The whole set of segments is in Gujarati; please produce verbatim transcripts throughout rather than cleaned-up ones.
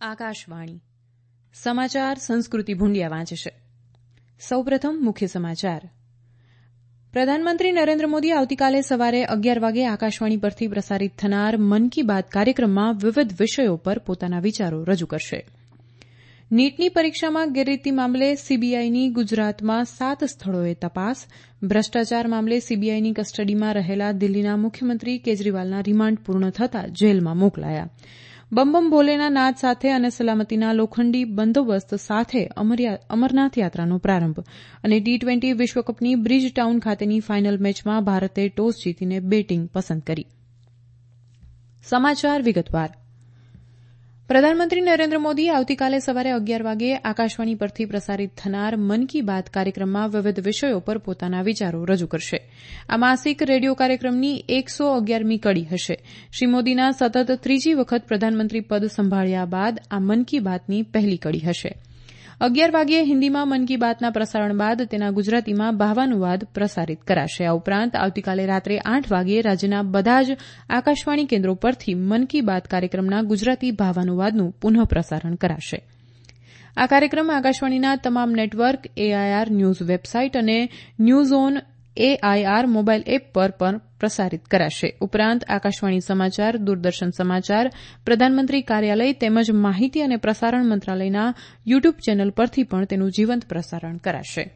આકાશવાણી સમાચાર સંસ્કૃતિ ભુંડિયા વાંચે છે. સૌપ્રથમ મુખ્ય સમાચાર. પ્રધાનમંત્રી નરેન્દ્ર મોદી આવતીકાલે સવારે અગિયાર વાગે આકાશવાણી પરથી પ્રસારિત થનાર મન કી બાત કાર્યક્રમમાં વિવિધ વિષયો પર પોતાના વિચારો રજૂ કરશે. નીટની પરીક્ષામાં ગેરરીતિ મામલે સીબીઆઈની ગુજરાતમાં સાત સ્થળોએ તપાસ. ભ્રષ્ટાચાર મામલે સીબીઆઈની કસ્ટડીમાં રહેલા દિલ્હીના મુખ્યમંત્રી કેજરીવાલના રિમાન્ડ પૂર્ણ થતાં જેલમાં મોકલાયા. બમ બમ ભોલેના નાદ સાથે અને સલામતીના લોખંડી બંદોબસ્ત સાથે અમરનાથ યાત્રાનો પ્રારંભ. અને ટી ટ્વેન્ટી વિશ્વકપની બ્રિજ ટાઉન ખાતેની ફાઇનલ મેચમાં ભારતે ટોસ જીતીને બેટીંગ પસંદ કરી. સમાચાર વિગતવાર. પ્રધાનમંત્રી નરેન્દ્ર મોદી આવતીકાલે સવારે અગિયાર વાગે આકાશવાણી પરથી પ્રસારિત થનાર મન કી બાત કાર્યક્રમમાં વિવિધ વિષયો પર પોતાના વિચારો રજૂ કરશે. આ માસિક રેડિયો કાર્યક્રમની એકસો અગિયારમી કડી હશે. શ્રી મોદીના સતત ત્રીજી વખત પ્રધાનમંત્રી પદ સંભાળ્યા બાદ આ મન કી બાતની પહેલી કડી હશે. અગિયાર વાગ્યે હિન્દીમાં મન કી બાતના પ્રસારણ બાદ તેના ગુજરાતીમાં ભાવાનુવાદ પ્રસારિત કરાશે. આ ઉપરાંત આવતીકાલે રાત્રે આઠ વાગ્યે રાજ્યના બધા જ આકાશવાણી કેન્દ્રો પરથી મન કી બાત કાર્યક્રમના ગુજરાતી ભાવાનુવાદનું પુનઃ પ્રસારણ કરાશે. આ કાર્યક્રમ આકાશવાણીના તમામ નેટવર્ક, એઆઈઆર ન્યૂઝ વેબસાઇટ અને news on AIR mobile app પર પણ પ્રસારિત કરાશે. ઉપરાંત આકાશવાણી સમાચાર, દૂરદર્શન સમાચાર, પ્રધાનમંત્રી કાર્યાલય તેમજ માહિતી અને પ્રસારણ મંત્રાલયના યુટ્યુબ ચેનલ પરથી પણ તેનું જીવંત પ્રસારણ કરાશે.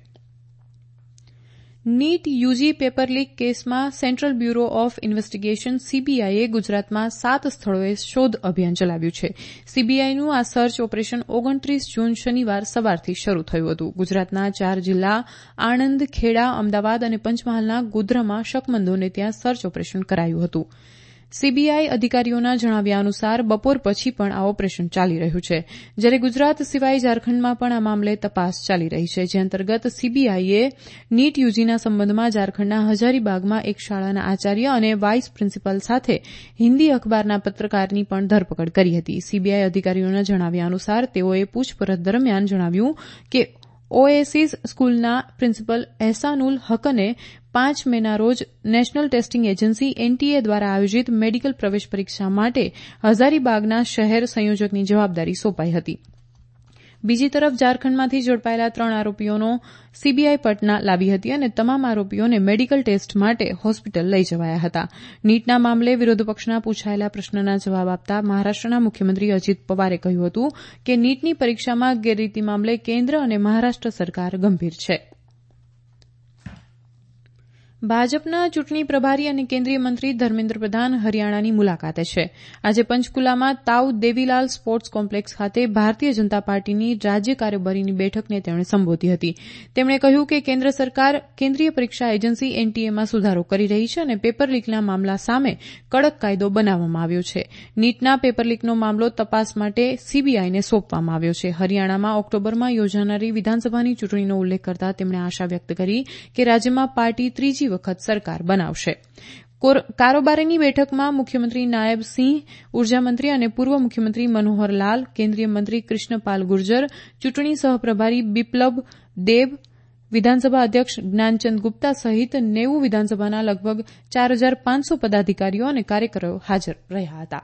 નીટ યુજી પેપર લીક કેસમાં સેન્ટ્રલ બ્યુરો ઓફ ઇન્વેસ્ટિગેશન સીબીઆઈએ ગુજરાતમાં સાત સ્થળોએ શોધ અભિયાન ચલાવ્યું છે. સીબીઆઈનું આ સર્ચ ઓપરેશન ઓગણત્રીસ જૂન શનિવાર સવારથી શરૂ થયું હતું. ગુજરાતના ચાર જિલ્લા આણંદ, ખેડા, અમદાવાદ અને પંચમહાલના ગોધરામાં શકમંદોને ત્યાં સર્ચ ઓપરેશન કરાયું હતું. સીબીઆઈ અધિકારીઓના જણાવ્યા અનુસાર બપોર પછી પણ આ ઓપરેશન ચાલી રહ્યું છે. જ્યારે ગુજરાત સિવાય ઝારખંડમાં પણ આ મામલે તપાસ ચાલી રહી છે, જે અંતર્ગત સીબીઆઈએ નીટ યુજીના સંબંધમાં ઝારખંડના હજારીબાગમાં એક શાળાના આચાર્ય અને વાઇસ પ્રિન્સિપાલ સાથે હિન્દી અખબારના પત્રકારની પણ ધરપકડ કરી હતી. સીબીઆઈ અધિકારીઓના જણાવ્યા અનુસાર તેઓએ પૂછપરછ દરમિયાન જણાવ્યું કે ઓએસીસ સ્કૂલના પ્રિન્સિપલ એહસાનુલ હકને પાંચ મેના રોજ નેશનલ ટેસ્ટિંગ એજન્સી એનટીએ દ્વારા આયોજિત મેડિકલ પ્રવેશ પરીક્ષા માટે હજારીબાગના શહેર સંયોજકની જવાબદારી સોંપાઈ હતી. બીજી તરફ ઝારખંડમાંથી ઝડપાયેલા ત્રણ આરોપીઓનો સીબીઆઈ પટના લાવી હતી અને તમામ આરોપીઓને મેડિકલ ટેસ્ટ માટે હોસ્પિટલ લઈ જવાયા હતા. નીટના મામલે વિરોધપક્ષના પૂછાયેલા પ્રશ્નના જવાબ આપતા મહારાષ્ટ્રના મુખ્યમંત્રી અજીત પવારે કહ્યું હતું કે નીટની પરીક્ષામાં ગેરરીતિ મામલે કેન્દ્ર અને મહારાષ્ટ્ર સરકાર ગંભીર છે. ભાજપના ચૂંટણી પ્રભારી અને કેન્દ્રીય મંત્રી ધર્મેન્દ્ર પ્રધાન હરિયાણાની મુલાકાતે છે. આજે પંચકુલામાં તાઉ દેવીલાલ સ્પોર્ટ્સ કોમ્પ્લેક્સ ખાતે ભારતીય જનતા પાર્ટીની રાજ્ય કારોબારીની બેઠકને તેમણે સંબોધી હતી. તેમણે કહ્યું કે કેન્દ્ર સરકાર કેન્દ્રીય પરીક્ષા એજન્સી એનટીએમાં સુધારો કરી રહી છે અને પેપર લીકના મામલા સામે કડક કાયદો બનાવવામાં આવ્યો છે. નીટના પેપર લીકનો મામલો તપાસ માટે સીબીઆઈને સોંપવામાં આવ્યો છે. હરિયાણામાં ઓક્ટોબરમાં યોજાનારી વિધાનસભાની ચૂંટણીનો ઉલ્લેખ કરતા તેમણે આશા વ્યક્ત કરી કે રાજ્યમાં પાર્ટી ત્રીજી વખત સરકાર બનાવશે. કારોબારીની બેઠકમાં મુખ્યમંત્રી નાયબ સિંહ, ઉર્જામંત્રી અને પૂર્વ મુખ્યમંત્રી મનોહર લાલ, કેન્દ્રીય મંત્રી કૃષ્ણપાલ ગુર્જર, ચૂંટણી સહપ્રભારી બિપ્લબ દેબ, વિધાનસભા અધ્યક્ષ જ્ઞાનચંદ ગુપ્તા સહિત નેવું વિધાનસભાના લગભગ ચાર હજાર પાંચસો પદાધિકારીઓ અને કાર્યકરો હાજર રહ્યા હતા.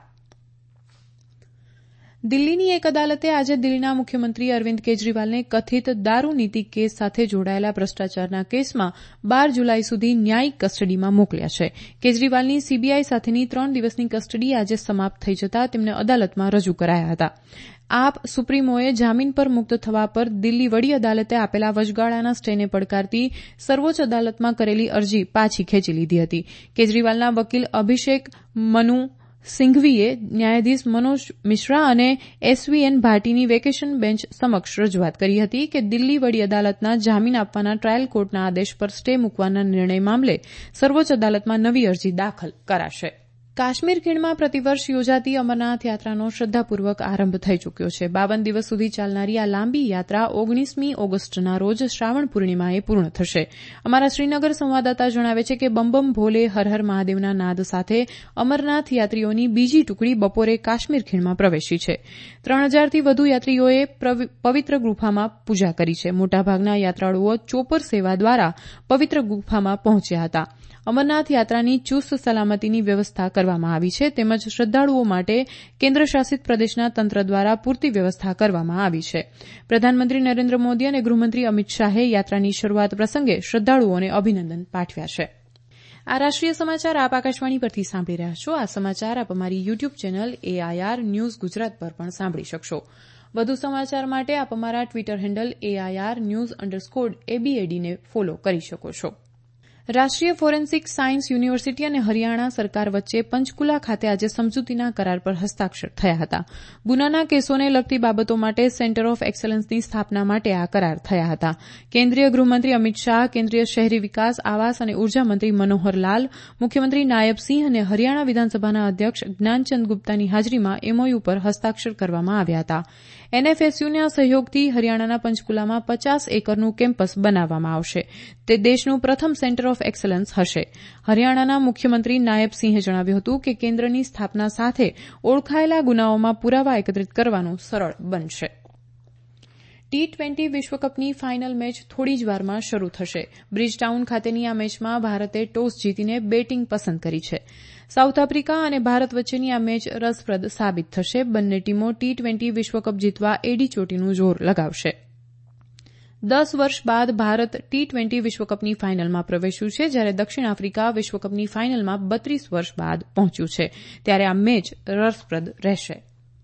દિલ્હીની એક અદાલતે આજે દિલ્હીના મુખ્યમંત્રી અરવિંદ કેજરીવાલને કથિત દારૂ નીતિ કેસ સાથે જોડાયેલા ભ્રષ્ટાચારના કેસમાં બાર જુલાઈ સુધી ન્યાયિક કસ્ટડીમાં મોકલ્યા છે. કેજરીવાલની સીબીઆઈ સાથેની ત્રણ દિવસની કસ્ટડી આજે સમાપ્ત થઈ જતાં તેમને અદાલતમાં રજૂ કરાયા હતા. આપ સુપ્રીમોએ જામીન પર મુક્ત થવા પર દિલ્હી વડી અદાલતે આપેલા વચગાળાના સ્ટેને પડકારતી સર્વોચ્ચ અદાલતમાં કરેલી અરજી પાછી ખેંચી લીધી હતી. કેજરીવાલના વકીલ અભિષેક મનુ સિંઘવીએ ન્યાયાધીશ મનોજ મિશ્રા અને એસવીએન ભાટીની વેકેશન બેન્ચ સમક્ષ રજૂઆત કરી હતી કે દિલ્હી વડી અદાલતના જામીન આપવાના ટ્રાયલ કોર્ટના આદેશ પર સ્ટે મૂકવાના નિર્ણય મામલે સર્વોચ્ચ અદાલતમાં નવી અરજી દાખલ કરાશે. કાશ્મીર ખીણમાં પ્રતિવર્ષ યોજાતી અમરનાથ યાત્રાનો શ્રદ્ધાપૂર્વક આરંભ થઈ ચૂક્યો છે. બાવન દિવસ સુધી ચાલનારી આ લાંબી યાત્રા ઓગણીસમી ઓગસ્ટના રોજ શ્રાવણ પૂર્ણિમાએ પૂર્ણ થશે. અમારા શ્રીનગર સંવાદદાતા જણાવે છે કે બમ બમ ભોલે હર હર મહાદેવના નાદ સાથે અમરનાથ યાત્રીઓની બીજી ટુકડી બપોરે કાશ્મીર ખીણમાં પ્રવેશી છે. ત્રણ હજારથી વધુ યાત્રીઓએ પવિત્ર ગુફામાં પૂજા કરી છે. મોટાભાગના યાત્રાળુઓ ચોપર સેવા દ્વારા પવિત્ર ગુફામાં પહોંચ્યા હતા. અમરનાથ યાત્રાની ચુસ્ત સલામતીની વ્યવસ્થા કરવામાં આવી છે તેમજ શ્રદ્ધાળુઓ માટે કેન્દ્રશાસિત પ્રદેશના તંત્ર દ્વારા પૂરતી વ્યવસ્થા કરવામાં આવી છે. પ્રધાનમંત્રી નરેન્દ્ર મોદી અને ગૃહમંત્રી અમિત શાહે યાત્રાની શરૂઆત પ્રસંગે શ્રદ્ધાળુઓને અભિનંદન પાઠવ્યા છે. આ રાષ્ટ્રીય સમાચાર આપ આકાશવાણી પરથી સાંભળી રહ્યા છો. આ સમાચાર આપ અમારી YouTube channel AIR news Gujarat પર પણ સાંભળી શકશો. વધુ સમાચાર માટે આપ અમારા Twitter handle AIR news underscore એબીએડીને ફોલો કરી શકો છો. રાષ્ટ્રીય ફોરેન્સિક સાયન્સ યુનિવર્સિટી અને હરિયાણા સરકાર વચ્ચે પંચકુલા ખાતે આજે સમજૂતીના કરાર પર હસ્તાક્ષર થયા હતા. ગુનાના કેસોને લગતી બાબતો માટે સેન્ટર ઓફ એક્સલન્સની સ્થાપના માટે આ કરાર થયા હતા. કેન્દ્રીય ગૃહમંત્રી અમિત શાહ, કેન્દ્રીય શહેરી વિકાસ, આવાસ અને ઉર્જા મંત્રી મનોહર લાલ, મુખ્યમંત્રી નાયબ સિંહ અને હરિયાણા વિધાનસભાના અધ્યક્ષ જ્ઞાનચંદ ગુપ્તાની હાજરીમાં એમઓયુ પર હસ્તાક્ષર કરવામાં આવ્યા હતા. એનએફએસયુના સહયોગથી હરિયાણાના પંચકુલામાં પચાસ એકરનું કેમ્પસ બનાવવામાં આવશે. તે દેશનું પ્રથમ સેન્ટર ઓફ એક્સલન્સ હશે. હરિયાણાના મુખ્યમંત્રી નાયબ સિંહે જણાવ્યું હતું કે કેન્દ્રની સ્થાપના સાથે ઓળખાયેલા ગુનાઓમાં પુરાવા એકત્રિત કરવાનું સરળ બનશે. ટી ટ્વેન્ટી વિશ્વકપની ફાઇનલ મેચ થોડી જ વારમાં શરૂ થશે. બ્રિજટાઉન ખાતેની આ મેચમાં ભારતે ટોસ જીતીને બેટિંગ પસંદ કરી છે. સાઉથ આફ્રિકા અને ભારત વચ્ચેની આ મેચ રસપ્રદ સાબિત થશે. બંને ટીમો ટી ટ્વેન્ટી વિશ્વકપ જીતવા એડી ચોટીનું જોર લગાવશે. દસ વર્ષ બાદ ભારત ટી ટ્વેન્ટી વિશ્વકપની ફાઇનલમાં પ્રવેશ્યું છે, જ્યારે દક્ષિણ આફ્રિકા વિશ્વકપની ફાઇનલમાં બત્રીસ વર્ષ બાદ પહોંચ્યું છે. ત્યારે આ મેચ રસપ્રદ રહેશે.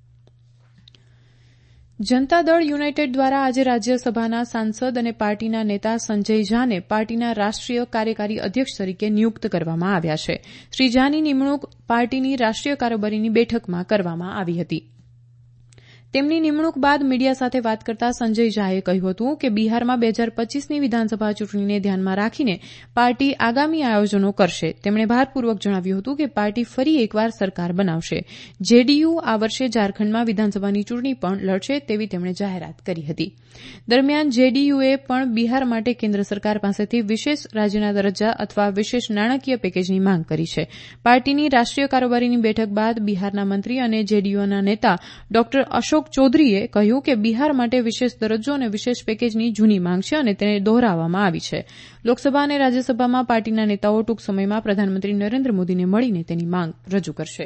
જનતા દળ યુનાઇટેડ દ્વારા આજે રાજ્યસભાના સાંસદ અને પાર્ટીના નેતા સંજય ઝાને પાર્ટીના રાષ્ટ્રીય કાર્યકારી અધ્યક્ષ તરીકે નિયુક્ત કરવામાં આવ્યા છે. શ્રી ઝાની નિમણૂક પાર્ટીની રાષ્ટ્રીય કારોબારીની બેઠકમાં કરવામાં આવી હતી. તેમની નિમણૂક બાદ મીડિયા સાથે વાત કરતા સંજય ઝાએ કહ્યું હતું કે બિહારમાં બે હજાર પચીસની વિધાનસભા ચૂંટણીને ધ્યાનમાં રાખીને પાર્ટી આગામી આયોજનો કરશે. તેમણે ભારપૂર્વક જણાવ્યું હતું કે પાર્ટી ફરી એકવાર સરકાર બનાવશે. જેડીયુ આ વર્ષે ઝારખંડમાં વિધાનસભાની ચૂંટણી પણ લડશે તેવી તેમણે જાહેરાત કરી હતી. દરમિયાન જેડીયુએ પણ બિહાર માટે કેન્દ્ર સરકાર પાસેથી વિશેષ રાજ્યના દરજ્જા અથવા વિશેષ નાણાકીય પેકેજની માંગ કરી છે. પાર્ટીની રાષ્ટ્રીય કારોબારીની બેઠક બાદ બિહારના મંત્રી અને જેડીયુના નેતા ડોક્ટર અશોક ચૌધરીએ કહ્યું કે બિહાર માટે વિશેષ દરજ્જો અને વિશેષ પેકેજની જૂની માંગ છે અને તેને દોહરાવવામાં આવી છે. લોકસભા અને રાજ્યસભામાં પાર્ટીના નેતાઓ ટૂંક સમયમાં પ્રધાનમંત્રી નરેન્દ્ર મોદીને મળીને તેની માંગ રજૂ કરશે.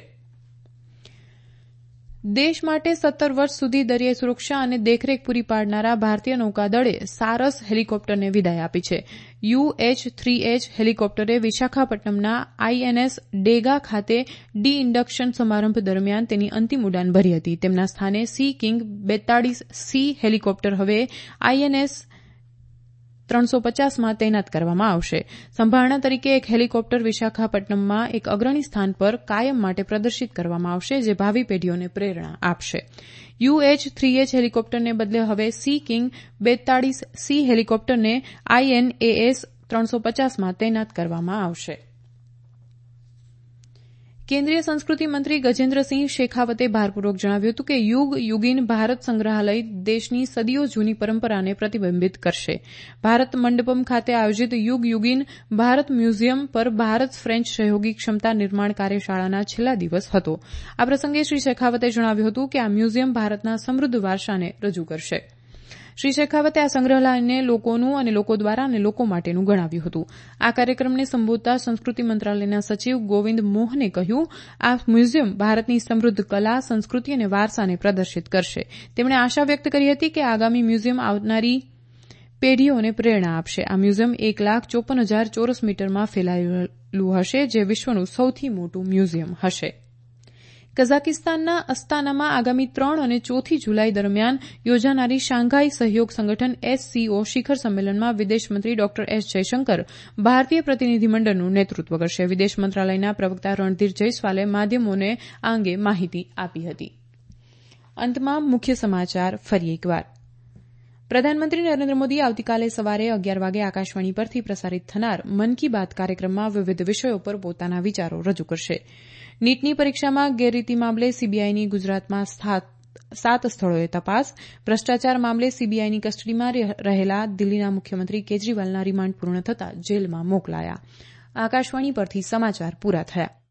દેશ માટે સત્તર વર્ષ સુધી દરિયાઈ સુરક્ષા અને દેખરેખ પૂરી પાડનારા ભારતીય નૌકાદળે સારસ હેલિકોપ્ટરને વિદાય આપી છે. યુએચ થ્રી એચ હેલિકોપ્ટરે વિશાખાપટ્ટનમના આઈએનએસ ડેગા ખાતે ડી ઇન્ડક્શન સમારંભ દરમિયાન તેની અંતિમ ઉડાન ભરી હતી. તેમના સ્થાને સી કિંગ બેતાળીસ સી હેલિકોપ્ટર હવે આઈએનએસ ત્રણસો પચાસમાં તૈનાત કરવામાં આવશે. સંભારણા તરીકે એક હેલિકોપ્ટર વિશાખાપટ્ટનમમાં એક અગ્રણી સ્થાન પર કાયમ માટે પ્રદર્શિત કરવામાં આવશે, જે ભાવિ પેઢીઓને પ્રેરણા આપશે. યુએચ થ્રી એચ હેલિકોપ્ટરને બદલે હવે સી કિંગ બેતાળીસ સી હેલિકોપ્ટરને આઈએનએએસ ત્રણસો પચાસમાં તૈનાત કરવામાં આવશે. કેન્દ્રીય સંસ્કૃતિ મંત્રી ગજેન્દ્રસિંહ શેખાવતે ભારપૂર્વક જણાવ્યું હતું કે યુગ યુગીન ભારત સંગ્રહાલય દેશની સદીઓ જૂની પરંપરાને પ્રતિબિંબિત કરશે. ભારત મંડપમ ખાતે આયોજિત યુગ યુગીન ભારત મ્યુઝિયમ પર ભારત ફ્રેન્ચ સહયોગી ક્ષમતા નિર્માણ કાર્યશાળાના છેલ્લા દિવસ હતો. આ પ્રસંગે શ્રી શેખાવતે જણાવ્યું હતું કે આ મ્યુઝિયમ ભારતના સમૃદ્ધ વારસાને રજૂ કરશે. શ્રી શેખાવતે આ સંગ્રહાલયને લોકોનું અને લોકો દ્વારા અને લોકો માટેનું ગણાવ્યું હતું. આ કાર્યક્રમને સંબોધતા સંસ્કૃતિ મંત્રાલયના સચિવ ગોવિંદ મોહને કહ્યું, આ મ્યુઝિયમ ભારતની સમૃદ્ધ કલા, સંસ્કૃતિ અને વારસાને પ્રદર્શિત કરશે. તેમણે આશા વ્યક્ત કરી હતી કે આગામી મ્યુઝિયમ આવનારી પેઢીઓને પ્રેરણા આપશે. આ મ્યુઝિયમ એક લાખ ચોપન હજાર ચોરસ મીટરમાં ફેલાયેલું હશે, જે વિશ્વનું સૌથી મોટું મ્યુઝિયમ હશે. કઝાકિસ્તાનના અસ્તાનામાં આગામી ત્રણ અને ચોથી જુલાઈ દરમિયાન યોજાનારી શાંઘાઈ સહયોગ સંગઠન એસસીઓ શિખર સંમેલનમાં વિદેશમંત્રી ડોક્ટર એસ જયશંકર ભારતીય પ્રતિનિધિમંડળનું નેતૃત્વ કરશે. વિદેશ મંત્રાલયના પ્રવક્તા રણધીર જયસ્વાલે માધ્યમોને આ અંગે માહિતી આપી હતી. અંતમાં મુખ્ય સમાચાર ફરી એકવાર. પ્રધાનમંત્રી નરેન્દ્ર મોદી આવતીકાલે સવારે અગિયાર વાગે આકાશવાણી પરથી પ્રસારિત થનાર મન કી બાત કાર્યક્રમમાં વિવિધ વિષયો પર પોતાના વિચારો રજૂ કરશે. નીટની પરીક્ષામાં ગેરરીતિ મામલે સીબીઆઈની ગુજરાતમાં સાત સ્થળોએ તપાસ. ભ્રષ્ટાચાર મામલે સીબીઆઈની કસ્ટડીમાં રહેલા દિલ્હીના મુખ્યમંત્રી કેજરીવાલના રિમાન્ડ પૂર્ણ થતાં જેલમાં મોકલાયા. આકાશવાણી પરથી સમાચાર પૂરા થયા.